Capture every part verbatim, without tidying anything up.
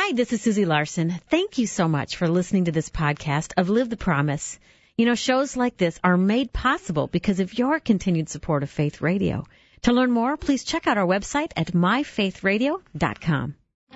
Hi, this is Susie Larson. Thank you so much for listening to this podcast of Live the Promise. You know, shows like this are made possible because of your continued support of Faith Radio. To learn more, please check out our website at my faith radio dot com.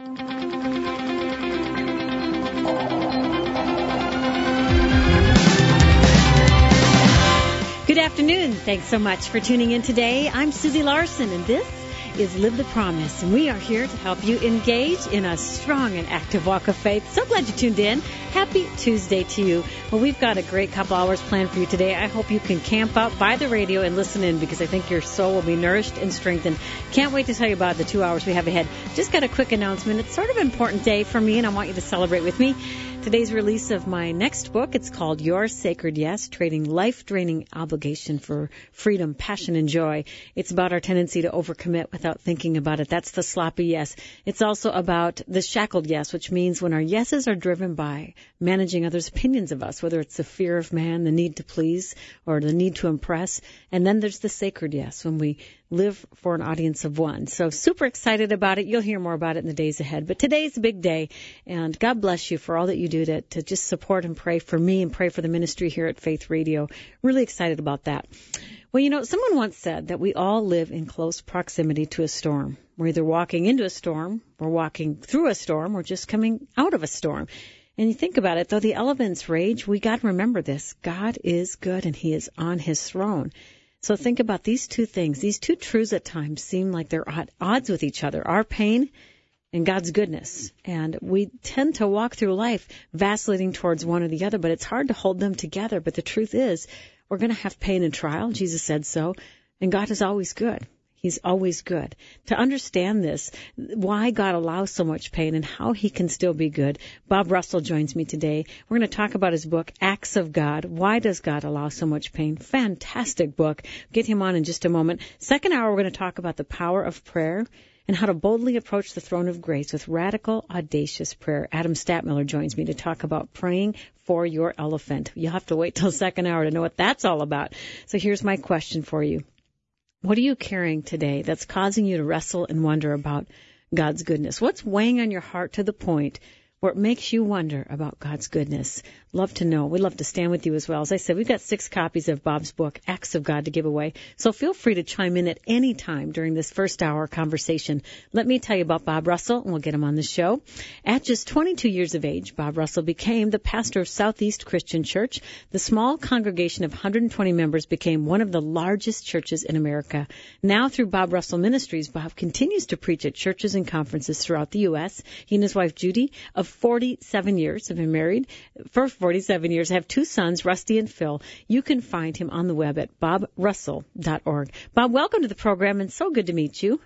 Good afternoon. Thanks so much for tuning in today. I'm Susie Larson, and this is Live the Promise, and we are here to help you engage in a strong and active walk of faith. So glad you tuned in. Happy Tuesday to you. Well, we've got a great couple hours planned for you today. I hope you can camp out by the radio and listen in, because I think your soul will be nourished and strengthened. Can't wait to tell you about the two hours we have ahead. Just got a quick announcement. It's sort of an important day for me, and I want you to celebrate with me. Today's release of my next book. It's called Your Sacred Yes, Trading Life-Draining Obligation for Freedom, Passion, and Joy. It's about our tendency to overcommit without thinking about it. That's the sloppy yes. It's also about the shackled yes, which means when our yeses are driven by managing others' opinions of us, whether it's the fear of man, the need to please, or the need to impress. And then there's the sacred yes, when we live for an audience of one. So super excited about it. You'll hear more about it in the days ahead. But today's a big day, and God bless you for all that you do to, to just support and pray for me and pray for the ministry here at Faith Radio. Really excited about that. Well, you know, someone once said that we all live in close proximity to a storm. We're either walking into a storm, we're walking through a storm, or just coming out of a storm. And you think about it, though the elements rage, we got to remember this. God is good, and He is on His throne. So think about these two things. These two truths at times seem like they're at odds with each other, our pain and God's goodness. And we tend to walk through life vacillating towards one or the other, but it's hard to hold them together. But the truth is, we're going to have pain and trial. Jesus said so. And God is always good. He's always good. To understand this, why God allows so much pain and how He can still be good, Bob Russell joins me today. We're going to talk about his book, Acts of God. Why does God allow so much pain? Fantastic book. Get him on in just a moment. Second hour, we're going to talk about the power of prayer and how to boldly approach the throne of grace with radical, audacious prayer. Adam Statmiller joins me to talk about praying for your elephant. You'll have to wait till second hour to know what that's all about. So here's my question for you. What are you carrying today that's causing you to wrestle and wonder about God's goodness? What's weighing on your heart to the point where it makes you wonder about God's goodness? Love to know. We'd love to stand with you as well. As I said, we've got six copies of Bob's book, Acts of God, to give away. So feel free to chime in at any time during this first hour conversation. Let me tell you about Bob Russell, and we'll get him on the show. At just twenty-two years of age, Bob Russell became the pastor of Southeast Christian Church. The small congregation of one hundred twenty members became one of the largest churches in America. Now, through Bob Russell Ministries, Bob continues to preach at churches and conferences throughout the U S He and his wife, Judy, of forty-seven years, have been married for forty-seven years, have two sons, Rusty and Phil. You can find him on the web at bob russell dot org. Bob, welcome to the program, and so good to meet you.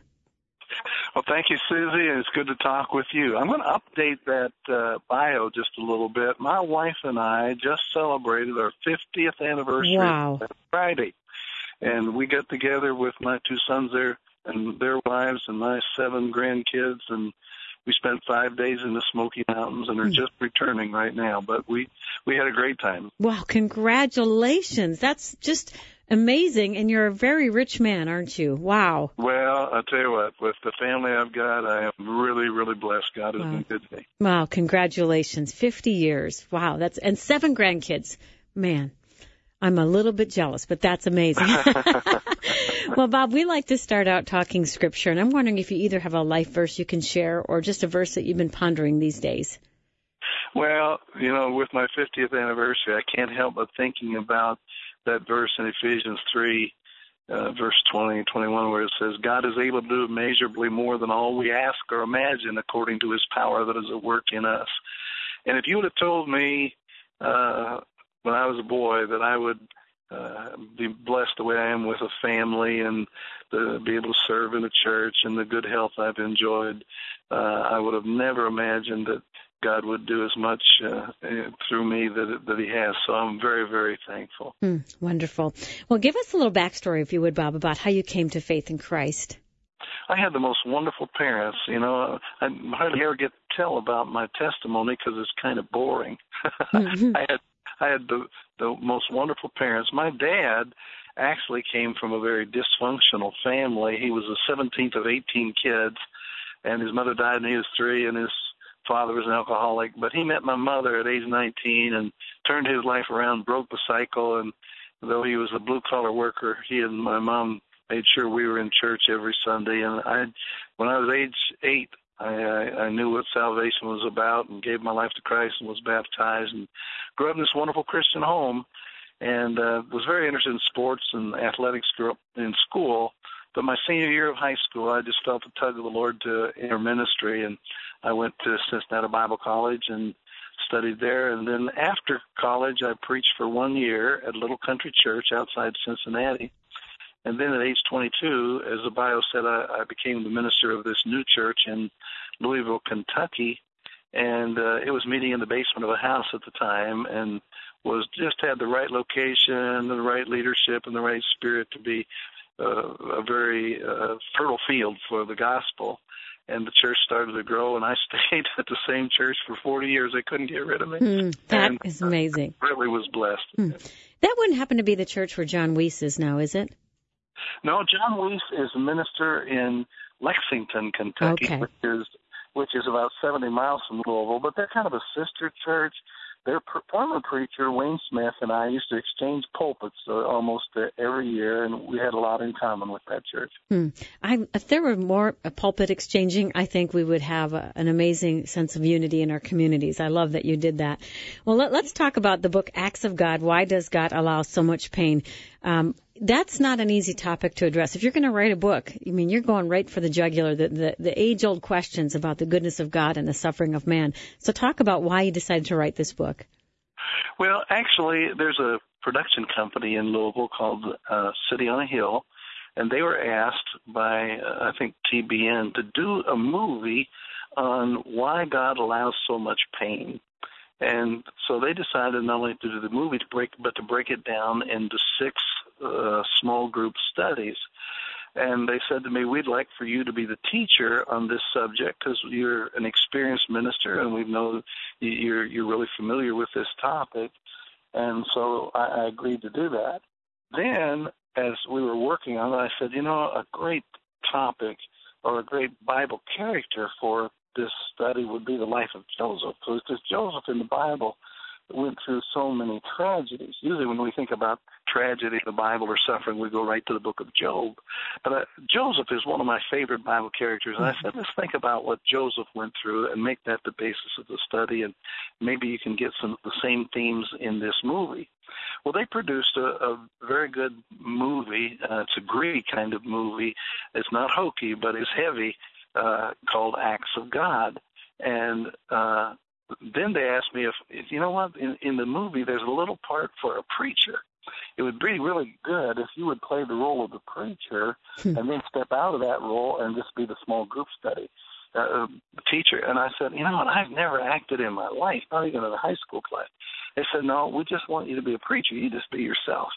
Well, thank you, Susie, and it's good to talk with you. I'm going to update that uh, bio just a little bit. My wife and I just celebrated our fiftieth anniversary wow. Friday, and we got together with my two sons there and their wives and my seven grandkids, and we spent five days in the Smoky Mountains and are just returning right now. But we, we had a great time. Wow, congratulations. That's just amazing. And you're a very rich man, aren't you? Wow. Well, I'll tell you what, with the family I've got, I am really, really blessed. God has wow. been good to me. Wow, congratulations. fifty years. Wow, that's and seven grandkids. Man, I'm a little bit jealous, but that's amazing. Well, Bob, we like to start out talking Scripture, and I'm wondering if you either have a life verse you can share or just a verse that you've been pondering these days. Well, you know, with my fiftieth anniversary, I can't help but thinking about that verse in Ephesians three, uh, verse twenty and twenty-one, where it says, God is able to do immeasurably more than all we ask or imagine according to His power that is at work in us. And if you would have told me uh, when I was a boy that I would Uh, be blessed the way I am with a family and to be able to serve in the church and the good health I've enjoyed, uh, I would have never imagined that God would do as much uh, through me that that He has. So I'm very, very thankful. Mm, wonderful. Well, give us a little backstory, if you would, Bob, about how you came to faith in Christ. I had the most wonderful parents. You know, I hardly ever get to tell about my testimony because it's kind of boring. Mm-hmm. I had I had the, the most wonderful parents. My dad actually came from a very dysfunctional family. He was the seventeenth of eighteen kids, and his mother died when he was three, and his father was an alcoholic, but he met my mother at age nineteen and turned his life around, broke the cycle, and though he was a blue-collar worker, he and my mom made sure we were in church every Sunday. And I, when I was age eight, I, I, I knew what salvation was about and gave my life to Christ and was baptized and grew up in this wonderful Christian home and uh, was very interested in sports and athletics in school. But my senior year of high school, I just felt the tug of the Lord to enter ministry, and I went to Cincinnati Bible College and studied there. And then after college, I preached for one year at a little country church outside Cincinnati. And then at age twenty-two, as the bio said, I, I became the minister of this new church in Louisville, Kentucky. And uh, it was meeting in the basement of a house at the time and was just had the right location, the right leadership, and the right spirit to be uh, a very uh, fertile field for the gospel. And the church started to grow, and I stayed at the same church for forty years. They couldn't get rid of me. Mm, that and is amazing. I really was blessed. Mm. That wouldn't happen to be the church where John Weiss is now, is it? No, John Weiss is a minister in Lexington, Kentucky, Okay. which is which is about seventy miles from Louisville. But they're kind of a sister church. Their former preacher, Wayne Smith, and I used to exchange pulpits uh, almost uh, every year, and we had a lot in common with that church. Hmm. I, if there were more uh, pulpit exchanging, I think we would have a, an amazing sense of unity in our communities. I love that you did that. Well, let, let's talk about the book, Acts of God. Why does God allow so much pain? Um, that's not an easy topic to address. If you're going to write a book, I mean, you're going right for the jugular, the, the, the age-old questions about the goodness of God and the suffering of man. So talk about why you decided to write this book. Well, actually, there's a production company in Louisville called uh, City on a Hill, and they were asked by, uh, I think, T B N to do a movie on why God allows so much pain. And so they decided not only to do the movie, to break, but to break it down into six uh, small group studies. And they said to me, we'd like for you to be the teacher on this subject because you're an experienced minister and we know you're, you're really familiar with this topic. And so I, I agreed to do that. Then, as we were working on it, I said, you know, a great topic or a great Bible character for this study would be the life of Joseph, because Joseph in the Bible went through so many tragedies. Usually when we think about tragedy in the Bible or suffering, we go right to the book of Job. But uh, Joseph is one of my favorite Bible characters, and I said, let's think about what Joseph went through and make that the basis of the study, and maybe you can get some of the same themes in this movie. Well, they produced a, a very good movie. Uh, it's a gritty kind of movie. It's not hokey, but it's heavy, uh, called Acts of God. And uh then they asked me if, if you know what, in, in the movie there's a little part for a preacher. It would be really good if you would play the role of the preacher and then step out of that role and just be the small group study uh, teacher. And I said, you know what, I've never acted in my life, not even in a high school class. They said, no, we just want you to be a preacher. You just be yourself.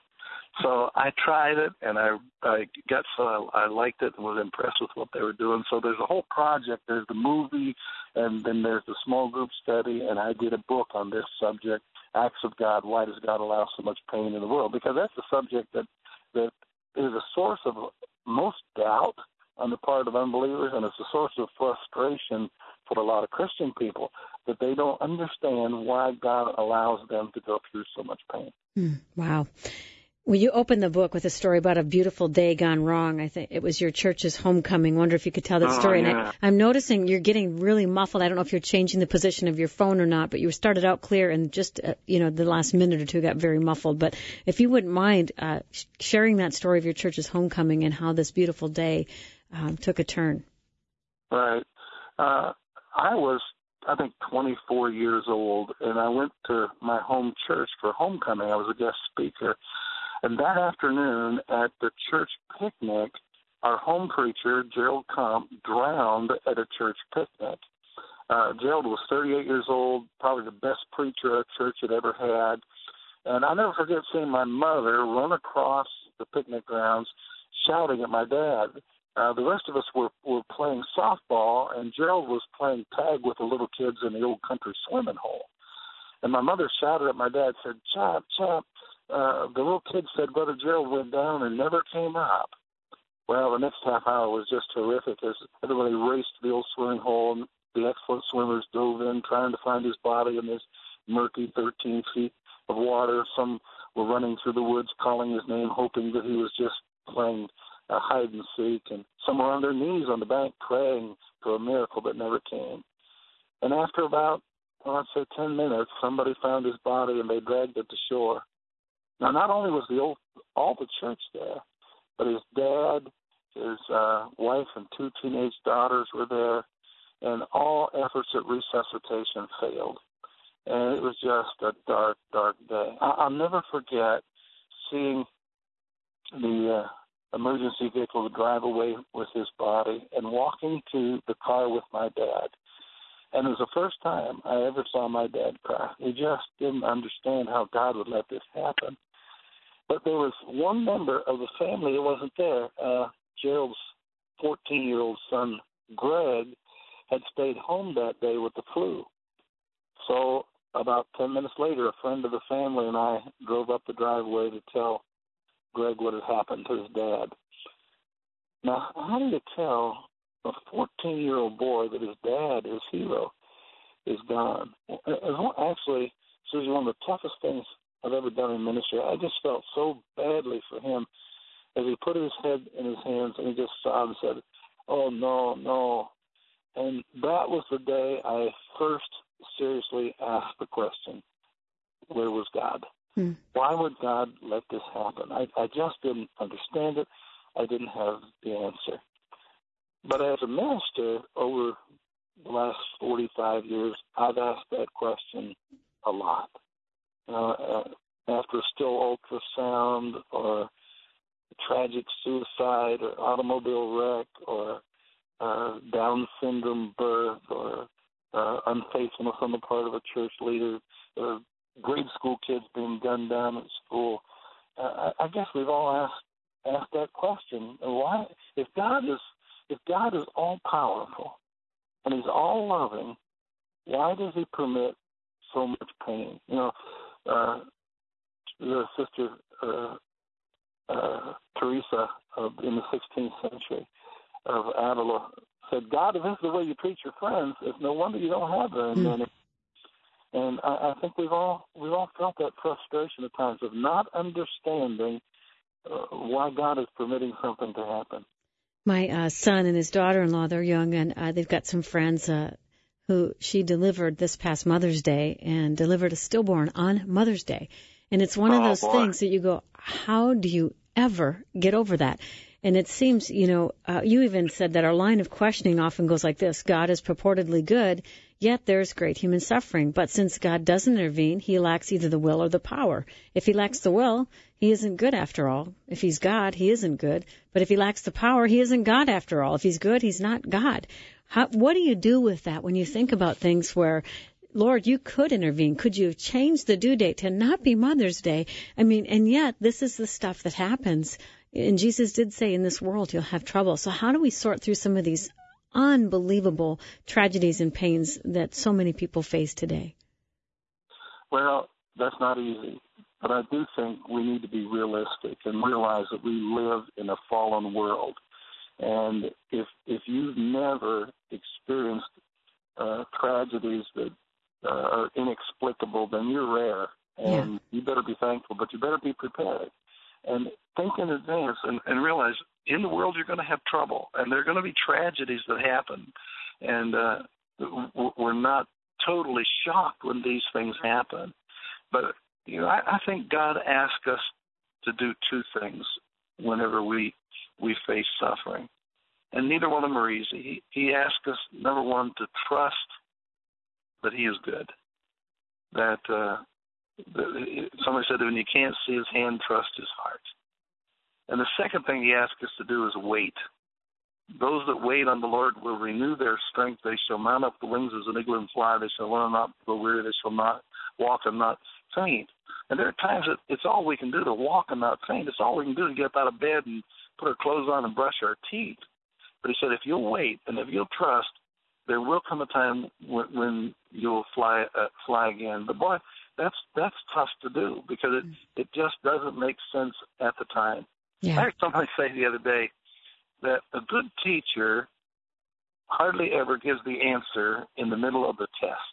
So I tried it, and I, I got so I, I liked it and was impressed with what they were doing. So there's a whole project. There's the movie, and then there's the small group study, and I did a book on this subject, Acts of God, Why Does God Allow So Much Pain in the World? Because that's a subject that, that is a source of most doubt on the part of unbelievers, and it's a source of frustration for a lot of Christian people, that they don't understand why God allows them to go through so much pain. Mm, wow. Well, you opened the book with a story about a beautiful day gone wrong. I think it was your church's homecoming. Wonder if you could tell that Oh, story. yeah. And I, I'm noticing you're getting really muffled. I don't know if you're changing the position of your phone or not, but you started out clear, and just uh, you know the last minute or two got very muffled. But if you wouldn't mind uh, sh- sharing that story of your church's homecoming and how this beautiful day um, took a turn. Right. Uh, I was, I think, twenty-four years old, and I went to my home church for homecoming. I was a guest speaker. And that afternoon at the church picnic, our home preacher, Gerald Comp, drowned at a church picnic. Uh, Gerald was thirty-eight years old, probably the best preacher our church had ever had. And I'll never forget seeing my mother run across the picnic grounds shouting at my dad. Uh, the rest of us were, were playing softball, and Gerald was playing tag with the little kids in the old country swimming hole. And my mother shouted at my dad, said, Chop, Chop. Uh, the little kid said Brother Gerald went down and never came up. Well, the next half hour was just terrific as everybody raced to the old swimming hole, and the excellent swimmers dove in trying to find his body in this murky thirteen feet of water. Some were running through the woods calling his name, hoping that he was just playing uh, hide and seek. And some were on their knees on the bank praying for a miracle that never came. And after about, well, I'd say ten minutes, somebody found his body and they dragged it to shore. Now, not only was the old, all the church there, but his dad, his uh, wife, and two teenage daughters were there, and all efforts at resuscitation failed. And it was just a dark, dark day. I- I'll never forget seeing the uh, emergency vehicle drive away with his body and walking to the car with my dad. And it was the first time I ever saw my dad cry. He just didn't understand how God would let this happen. But there was one member of the family that wasn't there. Uh, Gerald's fourteen-year-old son, Greg, had stayed home that day with the flu. So about ten minutes later, a friend of the family and I drove up the driveway to tell Greg what had happened to his dad. Now, how do you tell a fourteen-year-old boy that his dad, his hero, is gone? Actually, Susie, one of the toughest things I've ever done in ministry. I just felt so badly for him as he put his head in his hands and he just sobbed and said, "Oh, no, no." And that was the day I first seriously asked the question, where was God? Hmm. Why would God let this happen? I, I just didn't understand it. I didn't have the answer. But as a minister, over the last forty-five years, I've asked that question a lot. Uh, uh, after a still ultrasound or a tragic suicide or automobile wreck or uh, Down syndrome birth or uh, unfaithfulness on the part of a church leader, or grade school kids being gunned down at school, uh, I guess we've all asked asked that question: why, if God is if God is all powerful and He's all loving, why does He permit so much pain? You know, uh, the sister uh, uh, Teresa of, in the sixteenth century of Avila said, "God, if this is the way you treat your friends, it's no wonder you don't have very many." Mm. And I, I think we've all we've all felt that frustration at times of not understanding uh, why God is permitting something to happen. My uh, son and his daughter-in-law, they're young, and uh, they've got some friends uh, who she delivered this past Mother's Day and delivered a stillborn on Mother's Day. And it's one oh, of those boy. things that you go, how do you ever get over that? And it seems, you know, uh, you even said that our line of questioning often goes like this: God is purportedly good, yet there's great human suffering. But since God doesn't intervene, He lacks either the will or the power. If He lacks the will, He isn't good after all. If He's God, He isn't good. But if He lacks the power, He isn't God after all. If He's good, He's not God. How, what do you do with that when you think about things where, Lord, you could intervene? Could you have changed the due date to not be Mother's Day? I mean, and yet this is the stuff that happens. And Jesus did say, in this world you'll have trouble. So how do we sort through some of these unbelievable tragedies and pains that so many people face today? Well, that's not easy. But I do think we need to be realistic and realize that we live in a fallen world. And if if you've never experienced uh, tragedies that uh, are inexplicable, then you're rare. And yeah. You better be thankful, but you better be prepared. And think in advance and, and realize in the world you're going to have trouble, and there are going to be tragedies that happen. And uh, we're not totally shocked when these things happen. But, you know, I, I think God asks us to do two things whenever we we face suffering. And neither one of them are easy. He, he asks us, number one, to trust that He is good. That uh, somebody said that when you can't see His hand, trust His heart. And the second thing He asks us to do is wait. Those that wait on the Lord will renew their strength. They shall mount up the wings as an eagle and fly. They shall run and not grow weary. They shall not walk and not faint. And there are times that it's all we can do to walk and not faint. It's all we can do to get up out of bed and put our clothes on and brush our teeth. But He said, if you'll wait and if you'll trust, there will come a time when, when you'll fly uh, fly again. But boy, that's that's tough to do because it, it just doesn't make sense at the time. Yeah. I heard somebody say the other day that a good teacher hardly ever gives the answer in the middle of the test.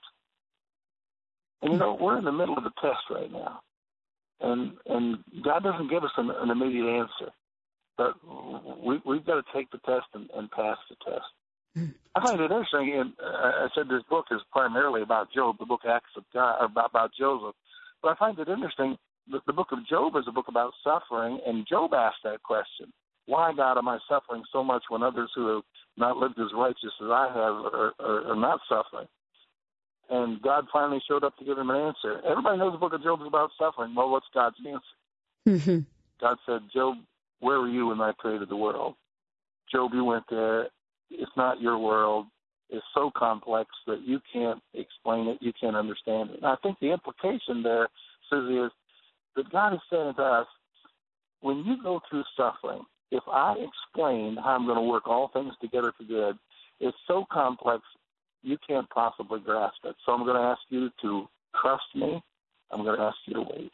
And, you know, we're in the middle of the test right now. And and God doesn't give us an, an immediate answer. But we, we've got to take the test and, and pass the test. Mm. I find it interesting, and I said this book is primarily about Job, the book Acts of God, about, about Joseph. But I find it interesting, the, the book of Job is a book about suffering, and Job asked that question. Why, God, am I suffering so much when others who have not lived as righteous as I have are, are, are not suffering? And God finally showed up to give him an answer. Everybody knows the book of Job is about suffering. Well, what's God's answer? Mm-hmm. God said, Job, where were you when I created the world? Job, you went there. It's not your world. It's so complex that you can't explain it. You can't understand it. And I think the implication there, Susie, is that God is saying to us, when you go through suffering, if I explain how I'm going to work all things together for good, it's so complex you can't possibly grasp it. So I'm going to ask you to trust me. I'm going to ask you to wait.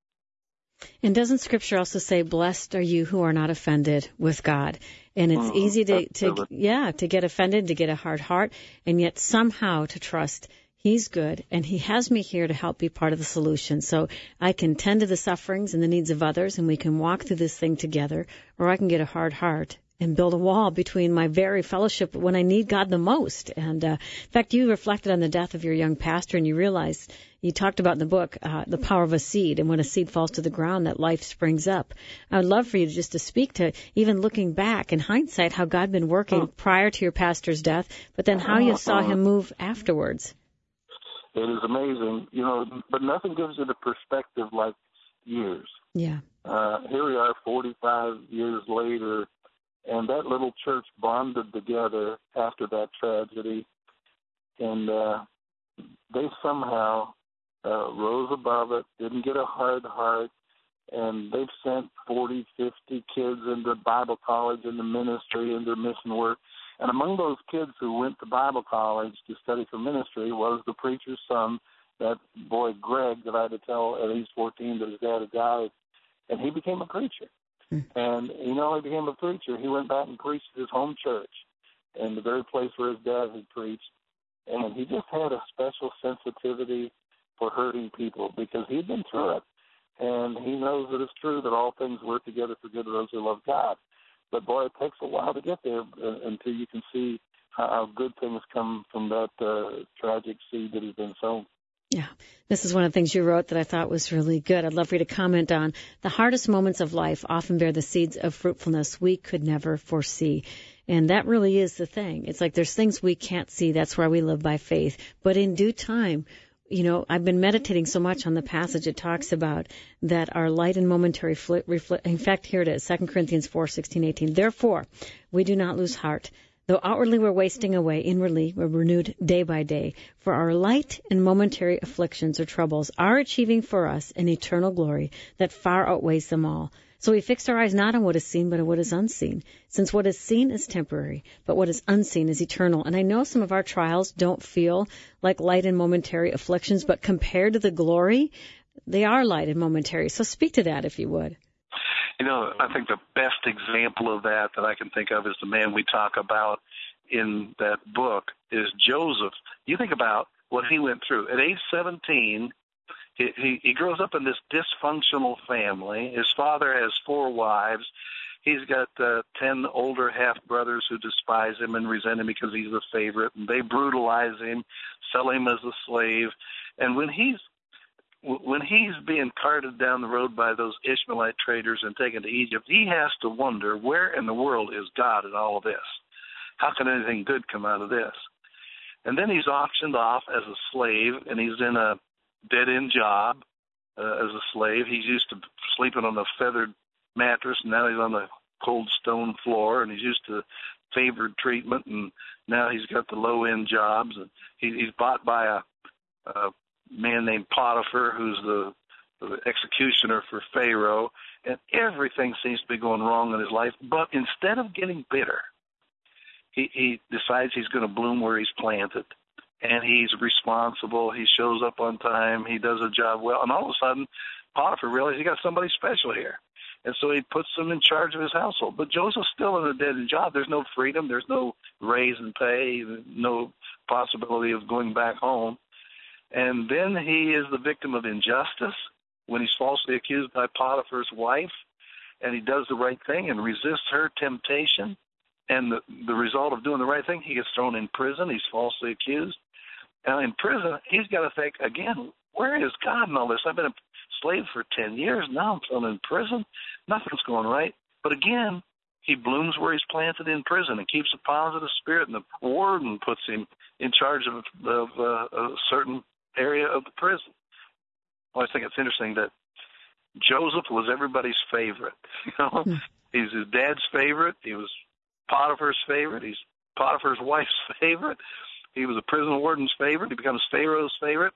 And doesn't Scripture also say, blessed are you who are not offended with God? And it's mm-hmm. easy to, to, yeah, to get offended, to get a hard heart, and yet somehow to trust He's good, and He has me here to help be part of the solution. So I can tend to the sufferings and the needs of others, and we can walk through this thing together, or I can get a hard heart and build a wall between my very fellowship when I need God the most. And uh, in fact, you reflected on the death of your young pastor, and you realized, you talked about in the book, uh, the power of a seed, and when a seed falls to the ground, that life springs up. I would love for you to just to speak to, even looking back in hindsight, how God had been working prior to your pastor's death, but then how you saw Him move afterwards. It is amazing, you know, but nothing gives it a perspective like years. Yeah. Uh, here we are forty-five years later, and that little church bonded together after that tragedy, and uh, they somehow uh, rose above it, didn't get a hard heart, and they've sent forty, fifty kids into Bible college, into ministry, into mission work. And among those kids who went to Bible college to study for ministry was the preacher's son, that boy Greg that I had to tell at age fourteen that his dad had died. And he became a preacher. Mm. And he not only became a preacher, he went back and preached at his home church in the very place where his dad had preached. And he just had a special sensitivity for hurting people because he'd been through it. And he knows that it's true that all things work together for good of those who love God. But, boy, it takes a while to get there uh, until you can see how, how good things come from that uh, tragic seed that has been sown. Yeah, this is one of the things you wrote that I thought was really good. I'd love for you to comment on. The hardest moments of life often bear the seeds of fruitfulness we could never foresee. And that really is the thing. It's like there's things we can't see. That's why we live by faith. But in due time, you know, I've been meditating so much on the passage. It talks about that our light and momentary reflect. In fact, here it is, Second Corinthians four, sixteen, eighteen. Therefore, we do not lose heart. Though outwardly we're wasting away, inwardly we're renewed day by day. For our light and momentary afflictions or troubles are achieving for us an eternal glory that far outweighs them all. So we fixed our eyes not on what is seen, but on what is unseen. Since what is seen is temporary, but what is unseen is eternal. And I know some of our trials don't feel like light and momentary afflictions, but compared to the glory, they are light and momentary. So speak to that, if you would. You know, I think the best example of that that I can think of is the man we talk about in that book is Joseph. You think about what he went through. At age seventeen, he, he, he grows up in this dysfunctional family. His father has four wives. He's got uh, ten older half-brothers who despise him and resent him because he's the favorite, and they brutalize him, sell him as a slave. And when he's When he's being carted down the road by those Ishmaelite traders and taken to Egypt, he has to wonder, where in the world is God in all of this? How can anything good come out of this? And then he's auctioned off as a slave, and he's in a dead-end job uh, as a slave. He's used to sleeping on a feathered mattress, and now he's on the cold stone floor, and he's used to favored treatment, and now he's got the low-end jobs. And he, he's bought by a, a man named Potiphar, who's the, the executioner for Pharaoh, and everything seems to be going wrong in his life. But instead of getting bitter, he, he decides he's going to bloom where he's planted, and he's responsible. He shows up on time. He does a job well, and all of a sudden, Potiphar realizes he got somebody special here, And so he puts them in charge of his household. But Joseph's still in a dead-end job. There's no freedom. There's no raise and pay, no possibility of going back home. And then he is the victim of injustice when he's falsely accused by Potiphar's wife, and he does the right thing and resists her temptation. And the, the result of doing the right thing, he gets thrown in prison. He's falsely accused. Now, in prison, he's got to think, again, where is God in all this? I've been a slave for ten years. Now I'm thrown in prison. Nothing's going right. But again, he blooms where he's planted in prison and keeps a positive spirit, and the warden puts him in charge of, of uh, a certain area of the prison. Well, I think it's interesting that Joseph was everybody's favorite. You know, mm. He's his dad's favorite. He was Potiphar's favorite. He's Potiphar's wife's favorite. He was a prison warden's favorite. He becomes Pharaoh's favorite.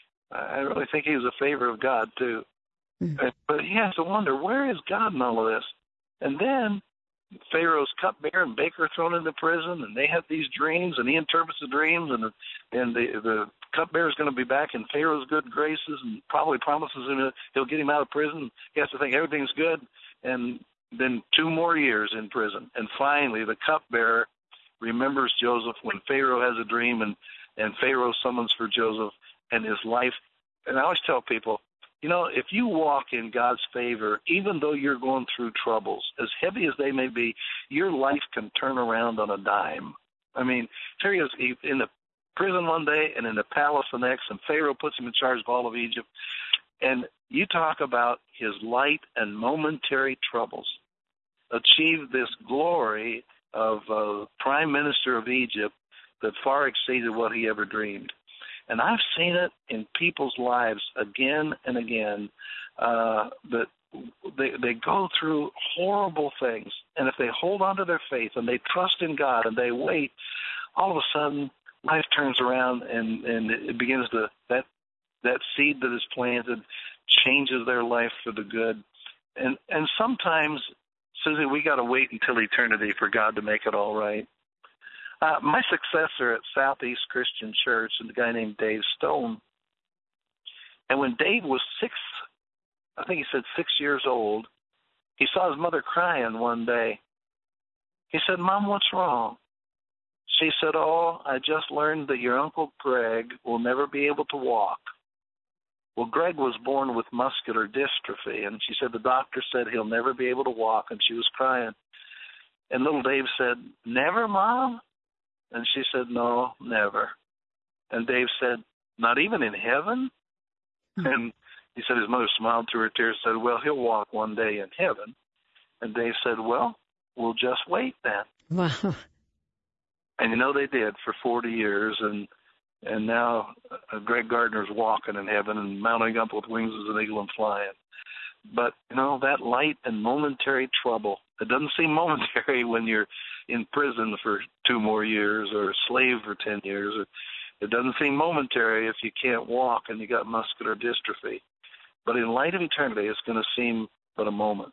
I really think he was a favorite of God, too. Mm. But he has to wonder, where is God in all of this? And then Pharaoh's cupbearer and baker are thrown into prison, and they have these dreams, and he interprets the dreams, and the, and the, the cupbearer is going to be back in Pharaoh's good graces and probably promises him he'll get him out of prison. He has to think everything's good, and then two more years in prison. And finally, the cupbearer remembers Joseph when Pharaoh has a dream, and, and Pharaoh summons for Joseph, and his life. And I always tell people, you know, if you walk in God's favor, even though you're going through troubles, as heavy as they may be, your life can turn around on a dime. I mean, here he is in the prison one day and in the palace the next, and Pharaoh puts him in charge of all of Egypt. And you talk about his light and momentary troubles achieved this glory of uh, prime minister of Egypt that far exceeded what he ever dreamed. And I've seen it in people's lives again and again, uh, that they, they go through horrible things. And if they hold on to their faith and they trust in God and they wait, all of a sudden life turns around and, and it begins to, that, that seed that is planted changes their life for the good. And, and sometimes, Susie, we got to wait until eternity for God to make it all right. Uh, my successor at Southeast Christian Church is a guy named Dave Stone. And when Dave was six, I think he said six years old, he saw his mother crying one day. He said, "Mom, what's wrong?" She said, "Oh, I just learned that your Uncle Greg will never be able to walk." Well, Greg was born with muscular dystrophy, and she said the doctor said he'll never be able to walk, and she was crying. And little Dave said, "Never, Mom?" And she said, "No, never." And Dave said, "Not even in heaven?" Mm-hmm. And he said his mother smiled through her tears and said, "Well, he'll walk one day in heaven." And Dave said, "Well, we'll just wait then." Wow. And, you know, they did for forty years, and and now uh, Greg Gardner's walking in heaven and mounting up with wings as an eagle and flying. But, you know, that light and momentary trouble, it doesn't seem momentary when you're in prison for two more years or a slave for ten years. It doesn't seem momentary if you can't walk and you got muscular dystrophy. But in light of eternity, it's going to seem but a moment.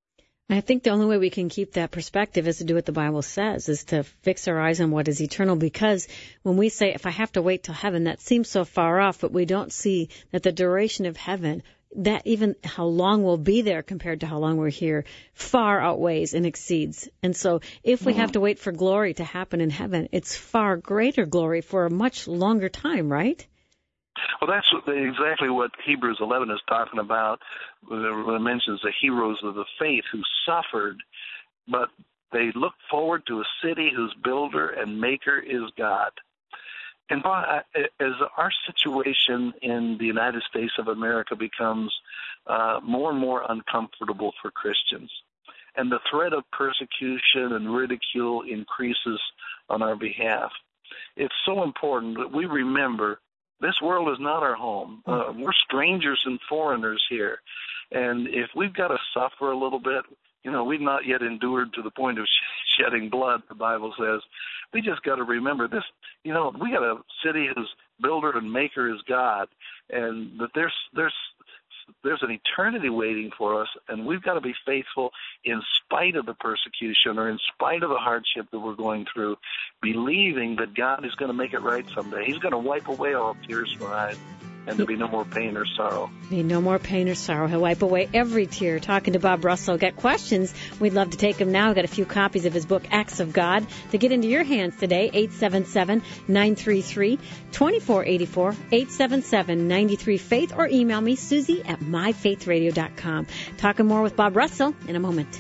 I think the only way we can keep that perspective is to do what the Bible says, is to fix our eyes on what is eternal, because when we say, if I have to wait till heaven, that seems so far off, but we don't see that the duration of heaven, that even how long we'll be there compared to how long we're here, far outweighs and exceeds. And so if we mm-hmm. have to wait for glory to happen in heaven, it's far greater glory for a much longer time, right? Well, that's exactly what Hebrews eleven is talking about when it mentions the heroes of the faith who suffered, but they look forward to a city whose builder and maker is God. And as our situation in the United States of America becomes uh, more and more uncomfortable for Christians, and the threat of persecution and ridicule increases on our behalf, it's so important that we remember this world is not our home. Uh, we're strangers and foreigners here. And if we've got to suffer a little bit, you know, we've not yet endured to the point of shedding blood, the Bible says. We just got to remember this, you know, we got a city whose builder and maker is God, and that there's there's there's an eternity waiting for us, and we've got to be faithful in spite of the persecution or in spite of the hardship that we're going through, believing that God is going to make it right someday. He's going to wipe away all tears from our eyes. and there'll be no more pain or sorrow. Be no more pain or sorrow. He'll wipe away every tear. Talking to Bob Russell. Got questions? We'd love to take them now. Got a few copies of his book, Acts of God, to get into your hands today. eight seven seven, nine three three, two four eight four, eight seven seven, nine three, faith, or email me, Susie at my faith radio dot com. Talking more with Bob Russell in a moment.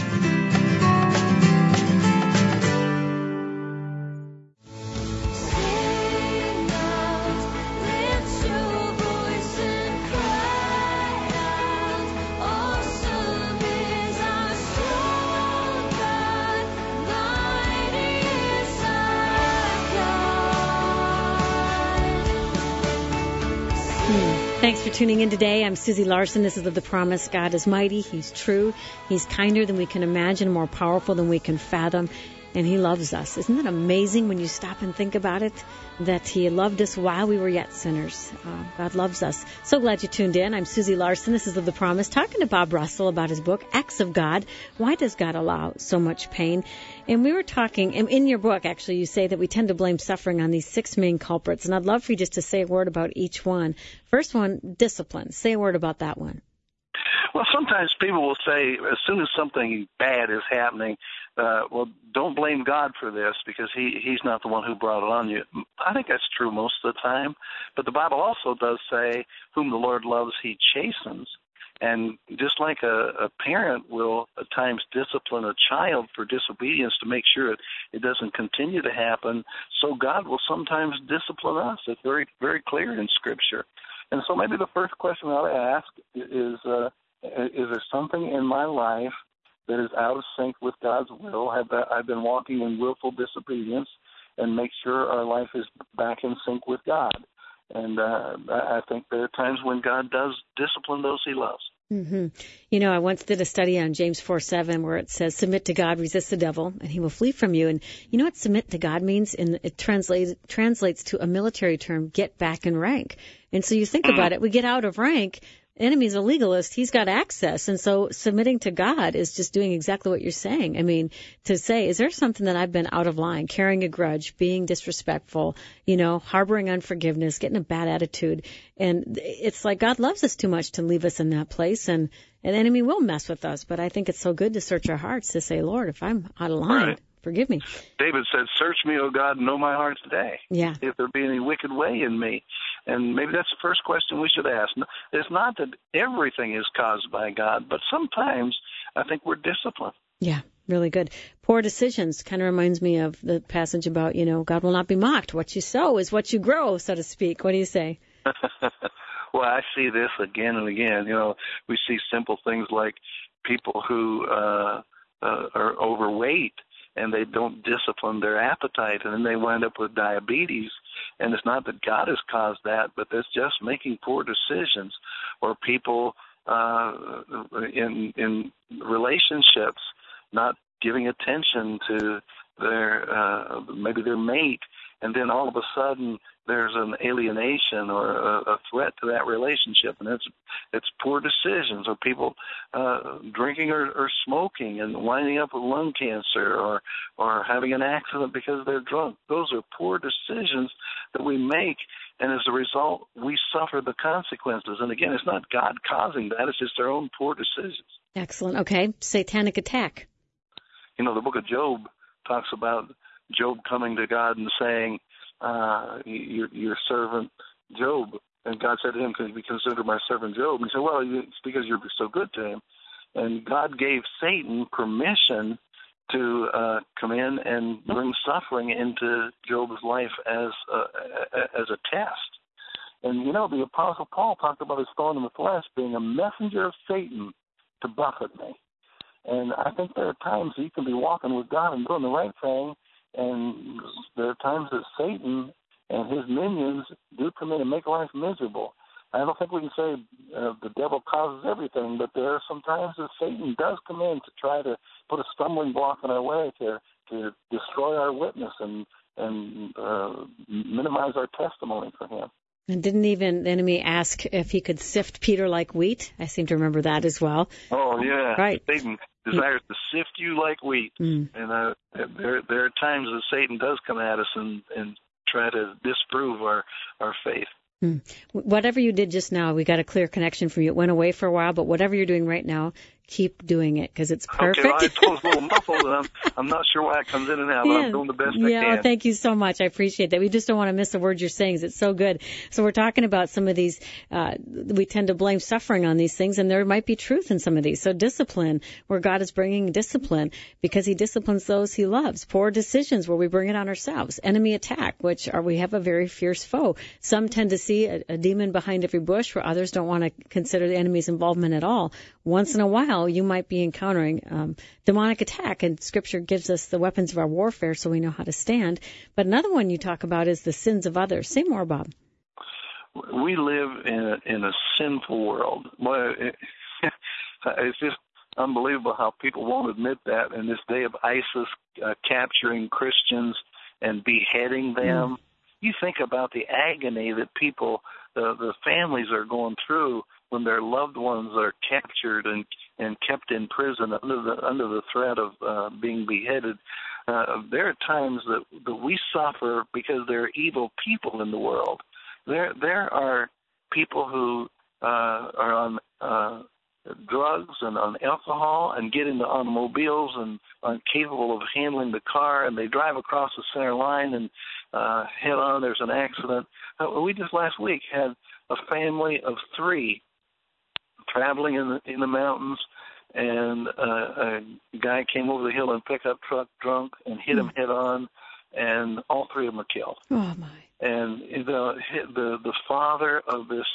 Thanks for tuning in today. I'm Susie Larson. This is The Promise. God is mighty. He's true. He's kinder than we can imagine, more powerful than we can fathom, and He loves us. Isn't that amazing when you stop and think about it, that He loved us while we were yet sinners? Uh, God loves us. So glad you tuned in. I'm Susie Larson. This is The Promise, talking to Bob Russell about his book, Acts of God. Why does God allow so much pain? And we were talking, and in your book, actually, you say that we tend to blame suffering on these six main culprits, and I'd love for you just to say a word about each one. First one, discipline. Say a word about that one. Well, sometimes people will say, as soon as something bad is happening, uh, well, don't blame God for this because he, he's not the one who brought it on you. I think that's true most of the time. But the Bible also does say, whom the Lord loves, He chastens. And just like a, a parent will at times discipline a child for disobedience to make sure it, it doesn't continue to happen, so God will sometimes discipline us. It's very, very clear in Scripture. And so maybe the first question I ought to ask is, uh, is there something in my life that is out of sync with God's will? Have I been walking in willful disobedience? And make sure our life is back in sync with God. And uh, I think there are times when God does discipline those He loves. Mm-hmm. You know, I once did a study on James four seven where it says, submit to God, resist the devil, and he will flee from you. And you know what submit to God means? And it translates translates to a military term, get back in rank. And so you think mm-hmm. about it, we get out of rank. Enemy's a legalist. He's got access. And so submitting to God is just doing exactly what you're saying. I mean, to say, is there something that I've been out of line, carrying a grudge, being disrespectful, you know, harboring unforgiveness, getting a bad attitude? And it's like God loves us too much to leave us in that place. And an enemy will mess with us. But I think it's so good to search our hearts to say, Lord, if I'm out of line, right. forgive me. David said, search me, O God, and know my heart today. Yeah. If there be any wicked way in me. And maybe that's the first question we should ask. It's not that everything is caused by God, but sometimes I think we're disciplined. Yeah, really good. Poor decisions kind of reminds me of the passage about, you know, God will not be mocked. What you sow is what you grow, so to speak. What do you say? Well, I see this again and again. You know, we see simple things like people who uh, uh, are overweight, and they don't discipline their appetite, and then they wind up with diabetes. And it's not that God has caused that, but it's just making poor decisions. Or people uh, in in relationships not giving attention to their uh, maybe their mate, and then all of a sudden there's an alienation or a, a threat to that relationship, and it's it's poor decisions. Or people uh, drinking or, or smoking and winding up with lung cancer, or or having an accident because they're drunk. Those are poor decisions that we make, and as a result, we suffer the consequences. And again, it's not God causing that; it's just our own poor decisions. Excellent. Okay, satanic attack. You know, the book of Job talks about Job coming to God and saying, uh, your, your servant Job. And God said to him, can you consider my servant Job? And he said, well, it's because you're so good to him. And God gave Satan permission to uh, come in and bring suffering into Job's life as a, as a test. And, you know, the Apostle Paul talked about his thorn in the flesh being a messenger of Satan to buffet me. And I think there are times you can be walking with God and doing the right thing, and there are times that Satan and his minions do come in and make life miserable. I don't think we can say uh, the devil causes everything, but there are some times that Satan does come in to try to put a stumbling block in our way to to destroy our witness and and uh, minimize our testimony for him. And didn't even the enemy ask if he could sift Peter like wheat? I seem to remember that as well. Oh, yeah. Right. Satan desires to sift you like wheat. Mm. And uh, there there are times that Satan does come at us and, and try to disprove our, our faith. Hmm. Whatever you did just now, we got a clear connection from you. It went away for a while, but whatever you're doing right now, keep doing it because it's perfect. Okay, well, I told a little muffled, and I'm, I'm not sure why it comes in and out, but yeah. I'm doing the best yeah, I can. Well, thank you so much. I appreciate that. We just don't want to miss the words you're saying. It's so good. So we're talking about some of these, uh, we tend to blame suffering on these things, and there might be truth in some of these. So discipline, where God is bringing discipline because he disciplines those he loves. Poor decisions, where we bring it on ourselves. Enemy attack, which are, we have a very fierce foe. Some tend to see a, a demon behind every bush, where others don't want to consider the enemy's involvement at all. Once in a while, you might be encountering um, demonic attack, and Scripture gives us the weapons of our warfare so we know how to stand. But another one you talk about is the sins of others. Say more, Bob. We live in a, in a sinful world. Well, it, it's just unbelievable how people won't admit that in this day of ISIS uh, capturing Christians and beheading them. Mm. You think about the agony that people, uh, the families are going through when their loved ones are captured and, and kept in prison under the under the threat of uh, being beheaded. Uh, there are times that, that we suffer because there are evil people in the world. There there are people who uh, are on uh, drugs and on alcohol and get into automobiles and are incapable of handling the car, and they drive across the center line and uh, head on. There's an accident. Uh, we just last week had a family of three traveling in the in the mountains, and uh, a guy came over the hill in a pickup truck drunk and hit him head on, and all three of them are killed. Oh my! And the the the father of this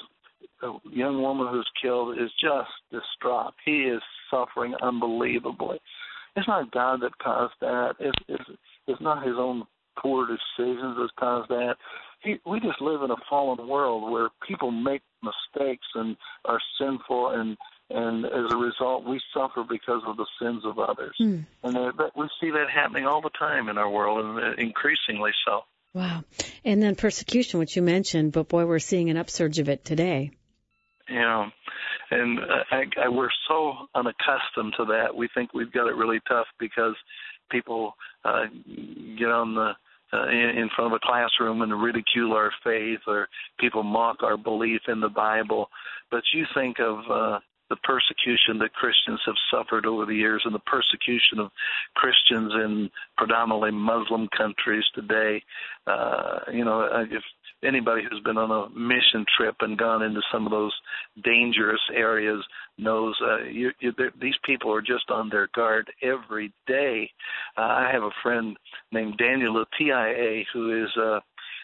young woman who's killed is just distraught. He is suffering unbelievably. It's not God that caused that. It's it's, it's not his own poor decisions that caused that. He, we just live in a fallen world where people make mistakes and are sinful, and and as a result, we suffer because of the sins of others. Mm. And uh, that, we see that happening all the time in our world, and uh, increasingly so. Wow. And then persecution, which you mentioned, but boy, we're seeing an upsurge of it today. Yeah, and uh, I, I, we're so unaccustomed to that. We think we've got it really tough because people uh, get on the Uh, in, in front of a classroom and ridicule our faith, or people mock our belief in the Bible. But you think of uh, the persecution that Christians have suffered over the years, and the persecution of Christians in predominantly Muslim countries today. Uh, you know, if anybody who's been on a mission trip and gone into some of those dangerous areas knows uh, you, you, these people are just on their guard every day. Uh, I have a friend named Daniel Atia, who is uh,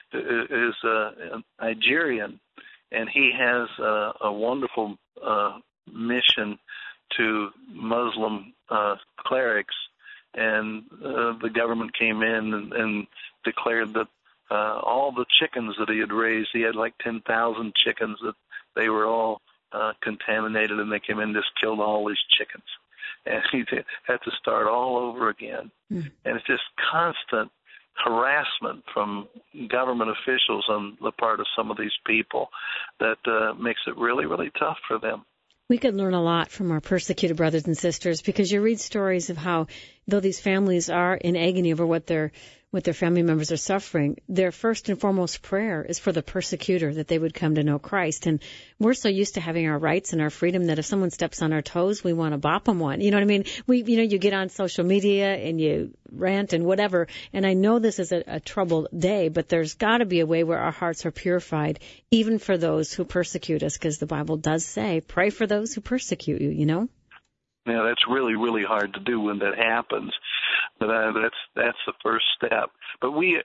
is uh, Nigerian, and he has uh, a wonderful uh, mission to Muslim uh, clerics, and uh, the government came in and, and declared that uh, all the chickens that he had raised, he had like ten thousand chickens, that they were all uh, contaminated, and they came in and just killed all these chickens. And he had to start all over again. Mm. And it's just constant harassment from government officials on the part of some of these people that uh, makes it really, really tough for them. We could learn a lot from our persecuted brothers and sisters, because you read stories of how, though these families are in agony over what their what their family members are suffering, their first and foremost prayer is for the persecutor, that they would come to know Christ. And we're so used to having our rights and our freedom that if someone steps on our toes, we want to bop them one. You know what I mean? We, you know, you get on social media and you rant and whatever. And I know this is a, a troubled day, but there's got to be a way where our hearts are purified, even for those who persecute us, because the Bible does say, pray for those who persecute you, you know? Yeah, that's really, really hard to do when that happens. But uh, that's that's the first step. But we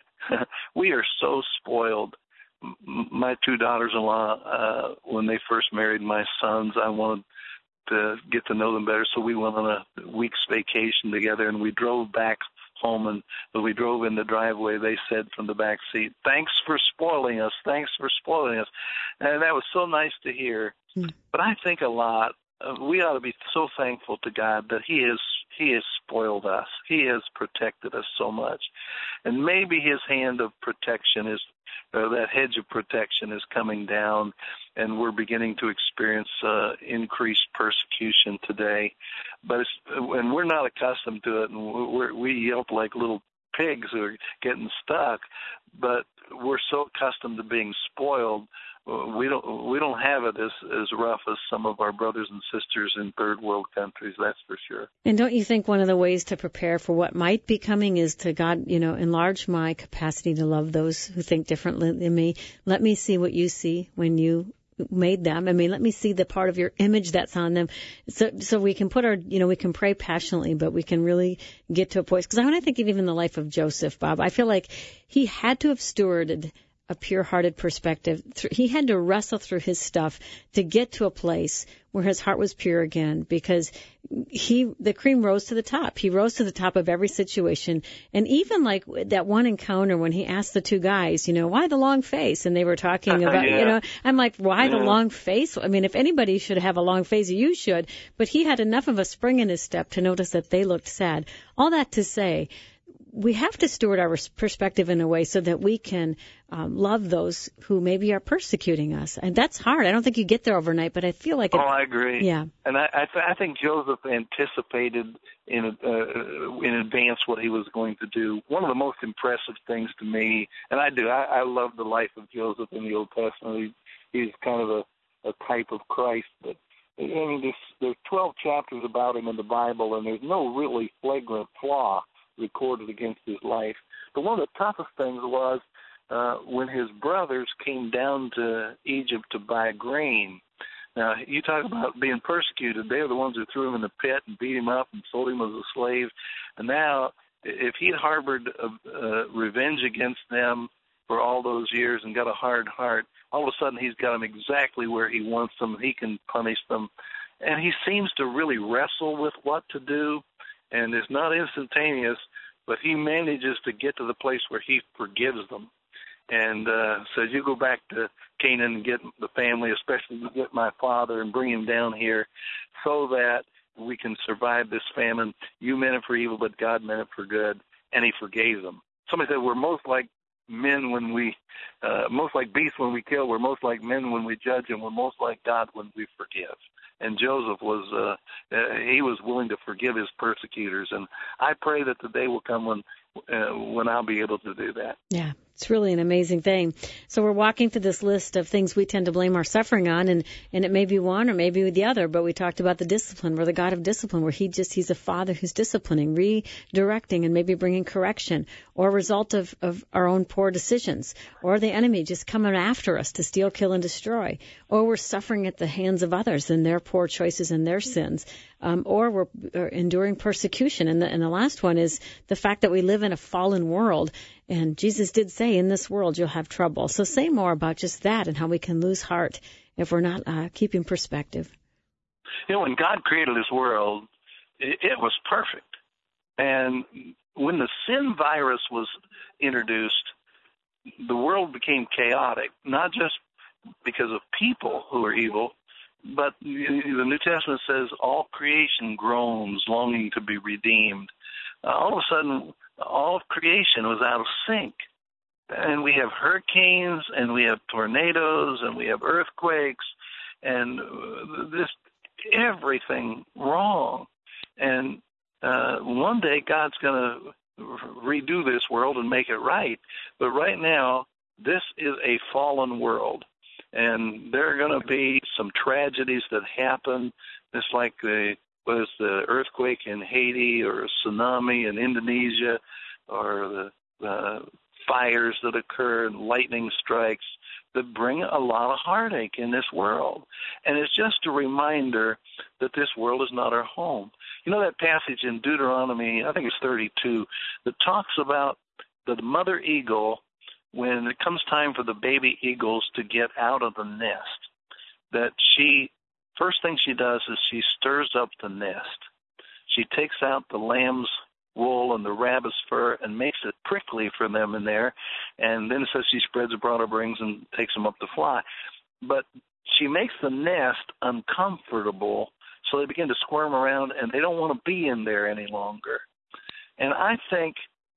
we are so spoiled. M- my two daughters-in-law, uh, when they first married my sons, I wanted to get to know them better, so we went on a week's vacation together, and we drove back home, and when we drove in the driveway, they said from the back seat, "Thanks for spoiling us, thanks for spoiling us." And that was so nice to hear. Mm. But I think a lot, uh, we ought to be so thankful to God that he has He has spoiled us. He has protected us so much. And maybe his hand of protection is, uh, that hedge of protection is coming down, and we're beginning to experience uh, increased persecution today. But it's, and we're not accustomed to it, and we're, we yelp like little pigs who are getting stuck. But we're so accustomed to being spoiled, we don't we don't have it as as rough as some of our brothers and sisters in third world countries. That's for sure. And don't you think one of the ways to prepare for what might be coming is to, God, you know, enlarge my capacity to love those who think differently than me. Let me see what you see when you made them. I mean, let me see the part of your image that's on them. So, so we can put our, you know, we can pray passionately, but we can really get to a point. Because when I think of even the life of Joseph, Bob, I feel like he had to have stewarded a pure-hearted perspective. He had to wrestle through his stuff to get to a place where his heart was pure again, because he, the cream rose to the top. He rose to the top of every situation. And even like that one encounter when he asked the two guys, you know, why the long face? And they were talking about, yeah. you know, I'm like, why yeah. the long face? I mean, if anybody should have a long face, you should. But he had enough of a spring in his step to notice that they looked sad. All that to say, we have to steward our perspective in a way so that we can um, love those who maybe are persecuting us. And that's hard. I don't think you get there overnight, but I feel like it, oh, I agree. Yeah. And I I, th- I think Joseph anticipated in uh, in advance what he was going to do. One of the most impressive things to me, and I do, I, I love the life of Joseph in the Old Testament. He, he's kind of a, a type of Christ, but I mean, there's, there's twelve chapters about him in the Bible, and there's no really flagrant flaw recorded against his life. But one of the toughest things was uh, when his brothers came down to Egypt to buy grain. Now, you talk about being persecuted. They're the ones who threw him in the pit and beat him up and sold him as a slave. And now, if he'd harbored a, a revenge against them for all those years and got a hard heart, all of a sudden he's got them exactly where he wants them. He can punish them. And he seems to really wrestle with what to do. And it's not instantaneous, but he manages to get to the place where he forgives them. And uh, says, you go back to Canaan and get the family, especially get my father, and bring him down here so that we can survive this famine. You meant it for evil, but God meant it for good. And he forgave them. Somebody said, we're most like men when we, uh, most like beasts when we kill. We're most like men when we judge, and we're most like God when we forgive. And Joseph was, uh, uh, he was willing to forgive his persecutors. And I pray that the day will come when, uh, when I'll be able to do that. Yeah, it's really an amazing thing. So we're walking through this list of things we tend to blame our suffering on, and, and it may be one or maybe the other, but we talked about the discipline. We're the God of discipline, where he just, he's a father who's disciplining, redirecting, and maybe bringing correction, or a result of, of our own poor decisions, or the enemy just coming after us to steal, kill, and destroy, or we're suffering at the hands of others and their poor choices and their sins, um, or we're uh, enduring persecution. And the, and the last one is the fact that we live in a fallen world. And Jesus did say, in this world you'll have trouble. So say more about just that and how we can lose heart if we're not uh, keeping perspective. You know, when God created this world, it, it was perfect. And when the sin virus was introduced, the world became chaotic, not just because of people who are evil, but the New Testament says all creation groans, longing to be redeemed. Uh, all of a sudden, all of creation was out of sync. And we have hurricanes, and we have tornadoes, and we have earthquakes, and this everything wrong. And uh, one day God's going to redo this world and make it right. But right now, this is a fallen world. And there are going to be some tragedies that happen, just like the was the earthquake in Haiti, or a tsunami in Indonesia, or the uh, fires that occur and lightning strikes that bring a lot of heartache in this world. And it's just a reminder that this world is not our home. You know that passage in Deuteronomy, I think it's thirty-two, that talks about the mother eagle, when it comes time for the baby eagles to get out of the nest, that she, first thing she does is she stirs up the nest. She takes out the lamb's wool and the rabbit's fur and makes it prickly for them in there, and then it says she spreads abroad her wings and takes them up to fly. But she makes the nest uncomfortable, so they begin to squirm around, and they don't want to be in there any longer. And I think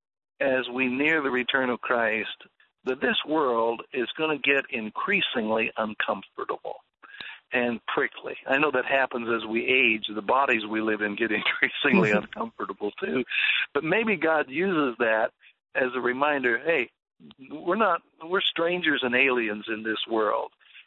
as we near the return of Christ, that this world is going to get increasingly uncomfortable and prickly. I know that happens as we age. The bodies we live in get increasingly uncomfortable too. But maybe God uses that as a reminder, hey, we're not, we're strangers and aliens in this world.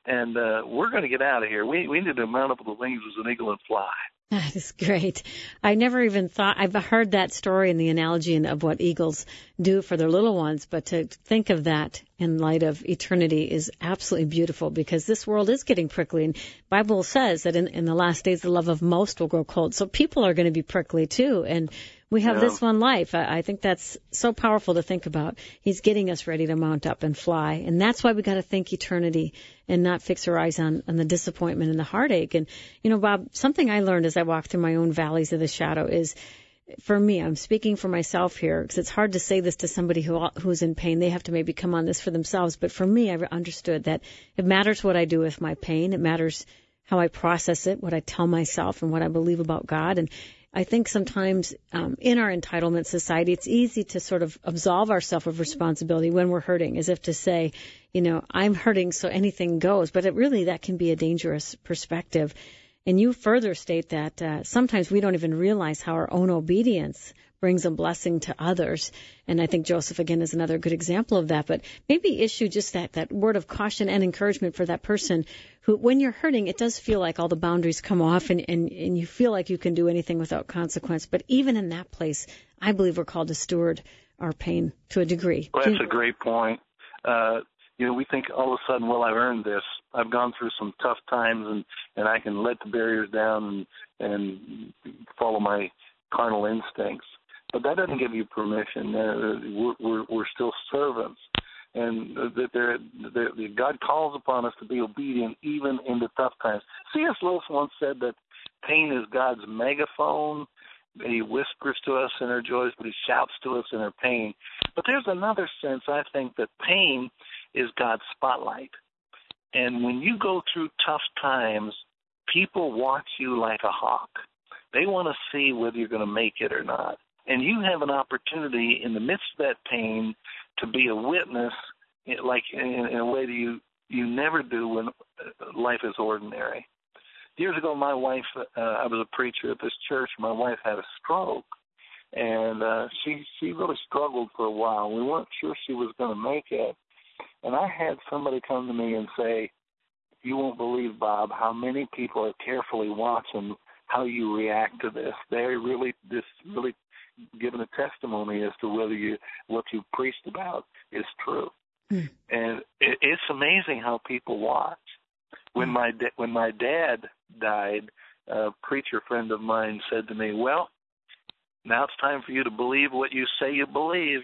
and uh, we're going to get out of here. We we need to mount up with the wings as an eagle and fly. That is great. I never even thought, I've heard that story and the analogy of what eagles do for their little ones, but to think of that in light of eternity is absolutely beautiful, because this world is getting prickly. And the Bible says that in, in the last days, the love of most will grow cold. So people are going to be prickly too. And we have yeah. this one life. I, I think that's so powerful to think about. He's getting us ready to mount up and fly. And that's why we got to think eternity and not fix our eyes on, on the disappointment and the heartache. And, you know, Bob, something I learned as I walked through my own valleys of the shadow is, for me, I'm speaking for myself here, because it's hard to say this to somebody who who's in pain. They have to maybe come on this for themselves. But for me, I've understood that it matters what I do with my pain. It matters how I process it, what I tell myself, and what I believe about God. And I think sometimes um, in our entitlement society, it's easy to sort of absolve ourselves of responsibility when we're hurting, as if to say, you know, I'm hurting, so anything goes. But it really, that can be a dangerous perspective. And you further state that uh, sometimes we don't even realize how our own obedience brings a blessing to others. And I think Joseph, again, is another good example of that. But maybe issue just that, that word of caution and encouragement for that person who, when you're hurting, it does feel like all the boundaries come off and, and, and you feel like you can do anything without consequence. But even in that place, I believe we're called to steward our pain to a degree. Well, that's a great point. Uh, you know, we think all of a sudden, well, I've earned this. I've gone through some tough times, and, and I can let the barriers down and, and follow my carnal instincts. But that doesn't give you permission. Uh, we're, we're, we're still servants. And that there, there, God calls upon us to be obedient even in the tough times. C S Lewis once said that pain is God's megaphone. He whispers to us in our joys, but he shouts to us in our pain. But there's another sense, I think, that pain is God's spotlight. And when you go through tough times, people watch you like a hawk. They want to see whether you're going to make it or not. And you have an opportunity in the midst of that pain to be a witness, like in, in a way that you, you never do when life is ordinary. Years ago, my wife, uh, I was a preacher at this church. My wife had a stroke, and uh, she she really struggled for a while. We weren't sure she was going to make it. And I had somebody come to me and say, you won't believe, Bob, how many people are carefully watching how you react to this. They're really just really giving a testimony as to whether you what you preached about is true. Mm. And it, it's amazing how people watch. When my da- when my dad died, a preacher friend of mine said to me, well, now it's time for you to believe what you say you believe.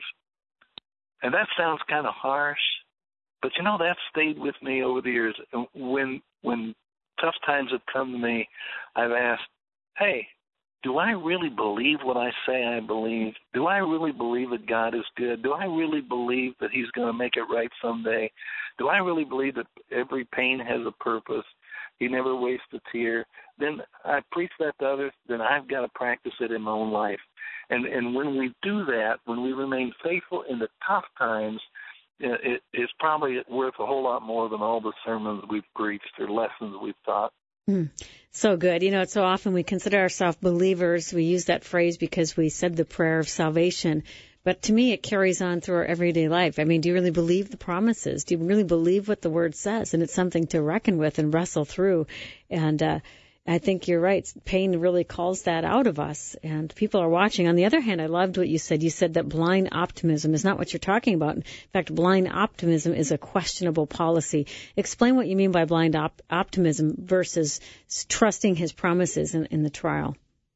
And that sounds kind of harsh, but, you know, that stayed with me over the years. When when tough times have come to me, I've asked, hey, do I really believe what I say I believe? Do I really believe that God is good? Do I really believe that he's going to make it right someday? Do I really believe that every pain has a purpose? He never wastes a tear. Then I preach that to others, then I've got to practice it in my own life. And and when we do that, when we remain faithful in the tough times, it, it's probably worth a whole lot more than all the sermons we've preached or lessons we've taught. Mm, so good. You know, so often we consider ourselves believers. We use that phrase because we said the prayer of salvation. But to me, it carries on through our everyday life. I mean, do you really believe the promises? Do you really believe what the Word says? And it's something to reckon with and wrestle through. And uh, I think you're right. Pain really calls that out of us, and people are watching. On the other hand, I loved what you said. You said that blind optimism is not what you're talking about. In fact, blind optimism is a questionable policy. Explain what you mean by blind op- optimism versus trusting his promises in, in the trial.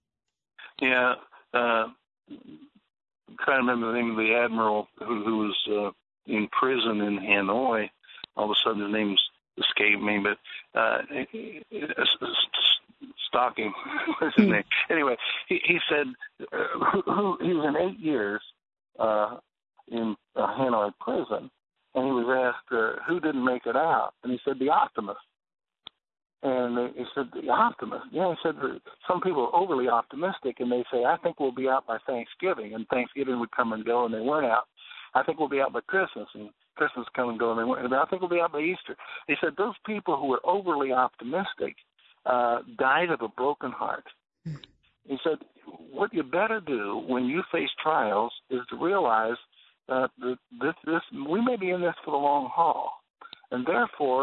Yeah. Uh I'm trying to remember the name of the admiral who, who was uh, in prison in Hanoi. All of a sudden, his name's escaped me, but uh, Stocking, what's his name? Anyway, he, he said uh, who, who, he was in eight years uh, in uh, Hanoi prison, and he was asked uh, who didn't make it out, and he said the optimist. And he said, the optimist. Yeah, he said, some people are overly optimistic, and they say, I think we'll be out by Thanksgiving. And Thanksgiving would come and go, and they weren't out. I think we'll be out by Christmas, and Christmas come and go, and they weren't. I think we'll be out by Easter. He said, those people who were overly optimistic uh, died of a broken heart. He said, what you better do when you face trials is to realize uh, that this, this, we may be in this for the long haul, and therefore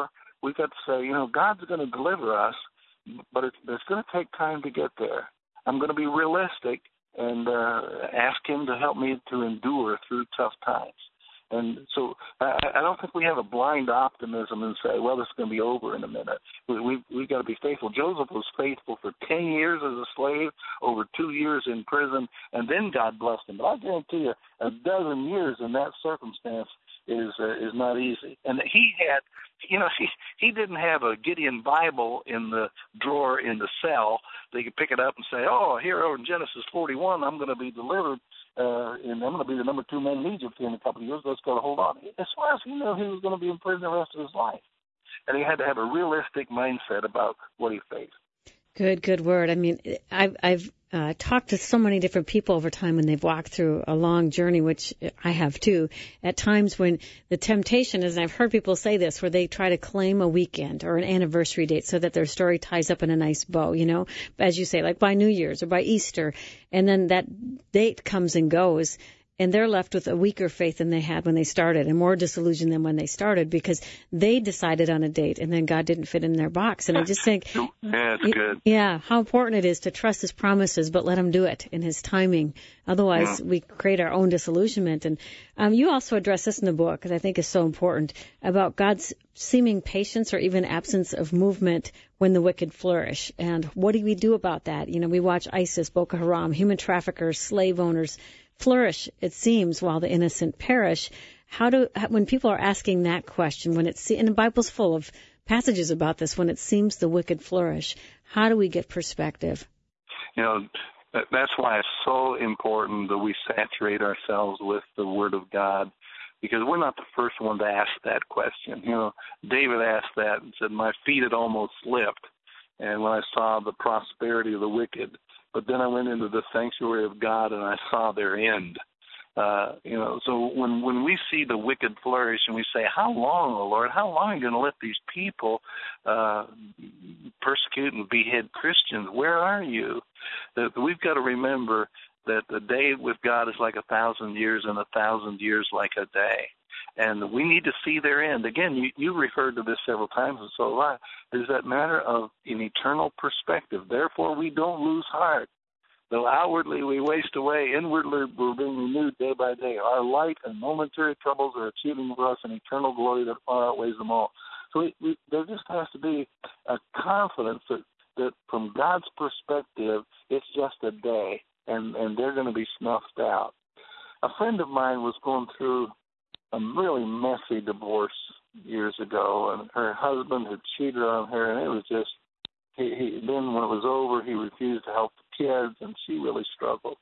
we've got to say, you know, God's going to deliver us, but it's, it's going to take time to get there. I'm going to be realistic and uh, ask him to help me to endure through tough times. And so I, I don't think we have a blind optimism and say, well, this is going to be over in a minute. We, we, we've got to be faithful. Joseph was faithful for ten years as a slave, over two years in prison, and then God blessed him. But I guarantee you, a dozen years in that circumstance is uh, is not easy. And he had, you know, he, he didn't have a Gideon Bible in the drawer in the cell. They could pick it up and say, oh, here over in Genesis forty-one, I'm going to be delivered. Uh, and I'm going to be the number two man in Egypt in a couple of years. Let's go to hold on. As far as he knew, he was going to be in prison the rest of his life. And he had to have a realistic mindset about what he faced. Good, good word. I mean, I've, I've uh, talked to so many different people over time when they've walked through a long journey, which I have too, at times when the temptation is, and I've heard people say this, where they try to claim a weekend or an anniversary date so that their story ties up in a nice bow, you know, as you say, like by New Year's or by Easter, and then that date comes and goes. And they're left with a weaker faith than they had when they started and more disillusioned than when they started because they decided on a date and then God didn't fit in their box. And I just think, yeah, that's good. Yeah, how important it is to trust his promises, but let him do it in his timing. Otherwise, yeah. we create our own disillusionment. And um, you also address this in the book, because I think is so important, about God's seeming patience or even absence of movement when the wicked flourish. And what do we do about that? You know, we watch ISIS, Boko Haram, human traffickers, slave owners flourish, it seems, while the innocent perish. How do, when people are asking that question, when it's, and the Bible's full of passages about this, when it seems the wicked flourish, how do we get perspective? You know, that's why it's so important that we saturate ourselves with the Word of God, because we're not the first one to ask that question. You know, David asked that and said, my feet had almost slipped, and when I saw the prosperity of the wicked. But then I went into the sanctuary of God and I saw their end. Uh, you know, so when, when we see the wicked flourish and we say, how long, O Lord, how long are you going to let these people uh, persecute and behead Christians? Where are you? That we've got to remember that the day with God is like a thousand years and a thousand years like a day. And we need to see their end. Again, you, you referred to this several times, and so have I. There's that matter of an eternal perspective. Therefore, we don't lose heart. Though outwardly we waste away, inwardly we're being renewed day by day. Our light and momentary troubles are achieving for us an eternal glory that far outweighs them all. So we, we, there just has to be a confidence that, that from God's perspective, it's just a day, and, and they're going to be snuffed out. A friend of mine was going through a really messy divorce years ago, and her husband had cheated on her, and it was just, he, he then when it was over, he refused to help the kids, and she really struggled.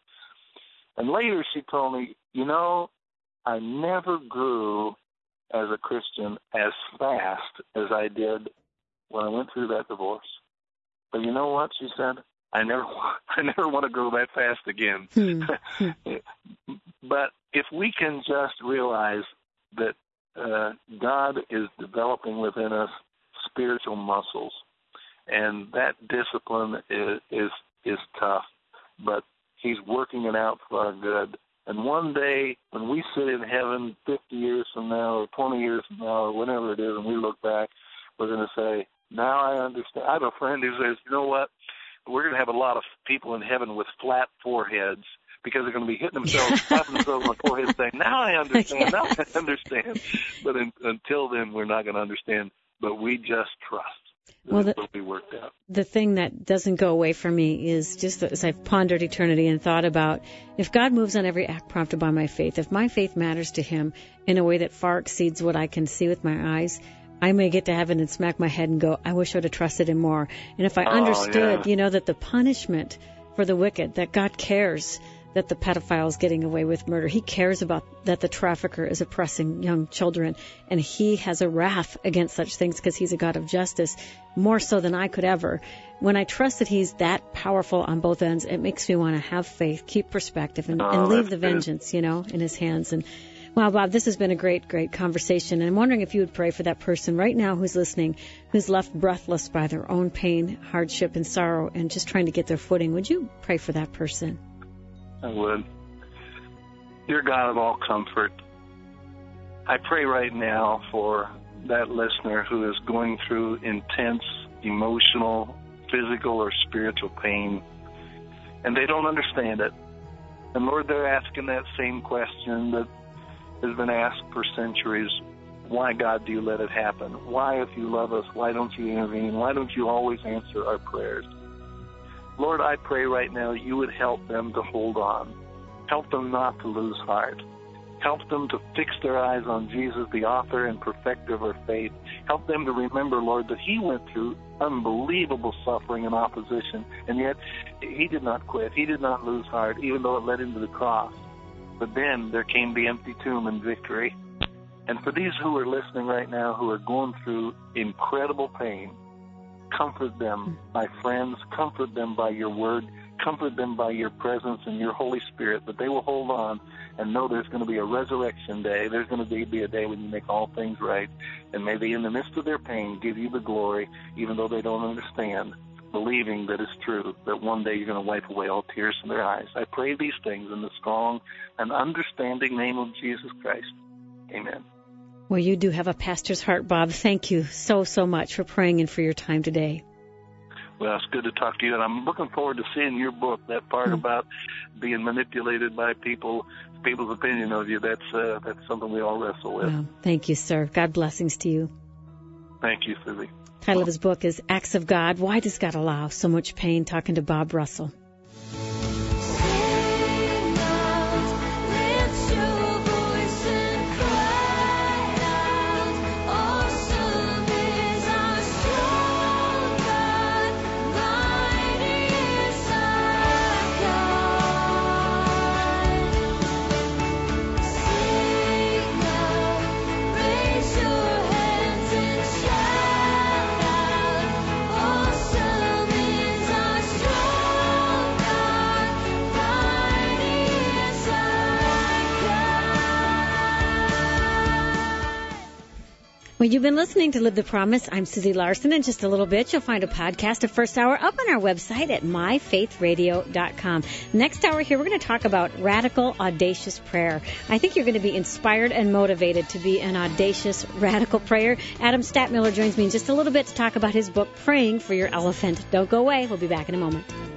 And later she told me, you know, I never grew as a Christian as fast as I did when I went through that divorce. But you know what, she said, I never, I never want to grow that fast again. But if we can just realize that uh, God is developing within us spiritual muscles, and that discipline is, is is tough, but he's working it out for our good. And one day, when we sit in heaven fifty years from now or twenty years from now or whenever it is, and we look back, we're going to say, now I understand. I have a friend who says, you know what, we're going to have a lot of people in heaven with flat foreheads, because they're going to be hitting themselves, slapping themselves on the forehead, saying, now I understand, now I understand. But in, until then, we're not going to understand, but we just trust that well, the, it will be worked out. The thing that doesn't go away from me is just as I've pondered eternity and thought about, if God moves on every act prompted by my faith, if my faith matters to him in a way that far exceeds what I can see with my eyes, I may get to heaven and smack my head and go, I wish I would have trusted him more. And if I oh, understood, yeah. you know, that the punishment for the wicked, that God cares that the pedophile is getting away with murder. He cares about that the trafficker is oppressing young children, and he has a wrath against such things because he's a God of justice, more so than I could ever. When I trust that he's that powerful on both ends, it makes me want to have faith, keep perspective, and, oh, and leave the good. vengeance, you know, in his hands. And wow, Bob, this has been a great, great conversation. And I'm wondering if you would pray for that person right now who's listening, who's left breathless by their own pain, hardship, and sorrow, and just trying to get their footing. Would you pray for that person? I would. Dear God of all comfort, I pray right now for that listener who is going through intense emotional, physical, or spiritual pain, and they don't understand it. And Lord, they're asking that same question that has been asked for centuries. Why, God, do you let it happen? Why, if you love us, why don't you intervene? Why don't you always answer our prayers? Lord, I pray right now you would help them to hold on. Help them not to lose heart. Help them to fix their eyes on Jesus, the author and perfecter of our faith. Help them to remember, Lord, that he went through unbelievable suffering and opposition, and yet he did not quit. He did not lose heart, even though it led him to the cross. But then there came the empty tomb and victory. And for these who are listening right now who are going through incredible pain, comfort them, my friends. Comfort them by your word. Comfort them by your presence and your Holy Spirit, that they will hold on and know there's going to be a resurrection day. There's going to be a day when you make all things right. And may they, in the midst of their pain, give you the glory, even though they don't understand, believing that it's true, that one day you're going to wipe away all tears from their eyes. I pray these things in the strong and understanding name of Jesus Christ. Amen. Well, you do have a pastor's heart, Bob. Thank you so, so much for praying and for your time today. Well, it's good to talk to you, and I'm looking forward to seeing your book, that part mm-hmm. about being manipulated by people, people's opinion of you. That's uh, that's something we all wrestle with. Well, thank you, sir. God blessings to you. Thank you, Susie. The title of his book is Acts of God. Why does God allow so much pain? Talking to Bob Russell. Well, you've been listening to Live the Promise. I'm Susie Larson. In just a little bit, you'll find a podcast of First Hour up on our website at my faith radio dot com. Next hour here, we're going to talk about radical, audacious prayer. I think you're going to be inspired and motivated to be an audacious, radical prayer. Adam Statmiller joins me in just a little bit to talk about his book, Praying for Your Elephant. Don't go away. We'll be back in a moment.